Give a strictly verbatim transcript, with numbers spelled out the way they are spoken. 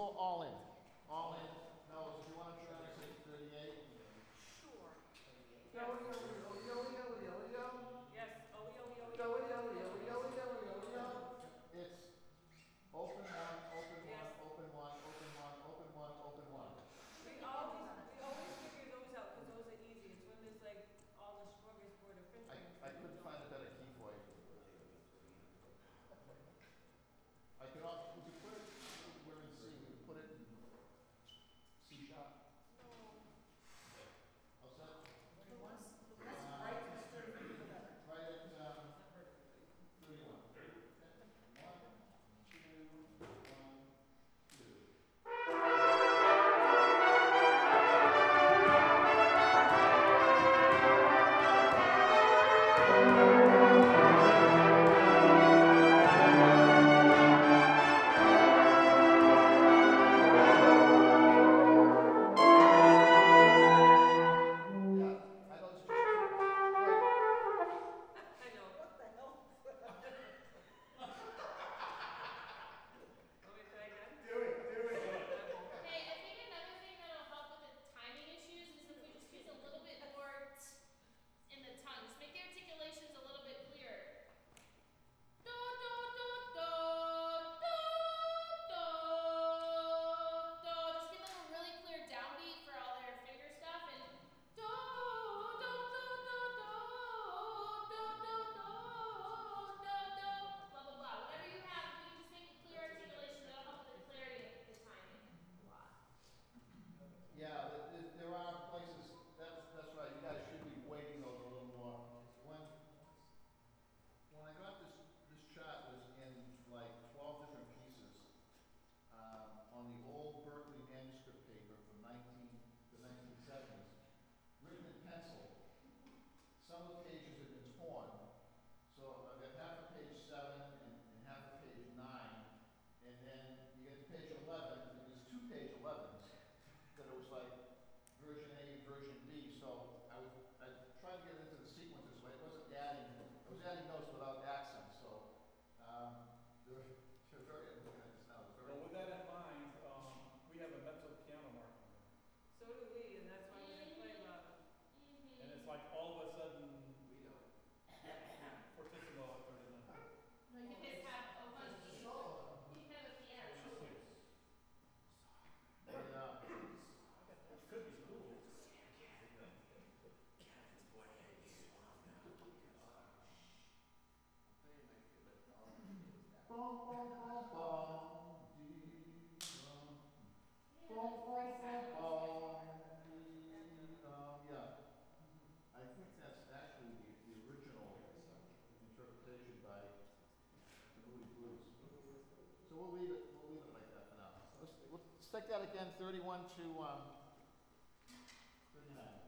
go all in. All in. No, do you want to try to say thirty-eight? Sure. Yo, yo, yo, yo, yo, yo, yo. Yes. Oh, yo, yo, yo. Yo, yo, yo, yo, yo, yo, yo. It's open one, open Yes. one, open one, open one, open one, open one. We always, we always figure those out because those are easy. It's when there's like all the smorgasbord of French I, things I that we couldn't don't. find a better key for you. I could also, we could put it, we're in C, we could put it in C sharp. No. How's that? What's, what's right is thirty feet better. Right at, um, thirty-one. Okay. One, two, one, two. Yeah, I know it's just, wait, I know. What the hell? Want me to try again? do it, do it. Hey, I think another thing that'll help with the timing issues is if we just use a little bit more t in the tongue. Just make the articulations a little bit clearer. Do, do, do, do, do, do, do. Just give them a really clear downbeat for all their finger stuff and do, do, do, do, do, do, do, do, do, do, blah, blah, blah. Whatever you have, if you just make a clear articulation, that'll help with the clarity of the timing a lot. Yeah, there, there- there are places, that's, that's right, you guys should be weighting those a little more. When, when I got this, this chart was in like twelve different pieces, um, on the old Berkeley manuscript paper from nineteen, the nineteen seventies, written in pencil. Some of the pages have been torn, so I've got half of page seven and, and half of page nine, and then you get to page eleven, and there's two page elevens that it was like version A, version B, so I was, I tried to get into the sequences, but I wasn't adding, I was adding notes without accents, so, um, they're, they're very, I'm looking at this now, they're Well, very. with that in mind, um, we have a mezzo piano mark on there. So do we, and that's why we're gonna play about it. Mm-hmm. And it's like all of a sudden, fortissimo at thirty-nine. No, you guys have a one key. You can have a piano. Yeah. Could be cool. Bum, bum, bum, bum, dee, dum. Bum, bum, bum, bum, dee, dum. Yeah. I think that's actually the, the original interpretation by the Moody Blues. So we'll leave it, we'll leave it like that for now. Let's, let's take that again, thirty-one to, um, thirty-nine.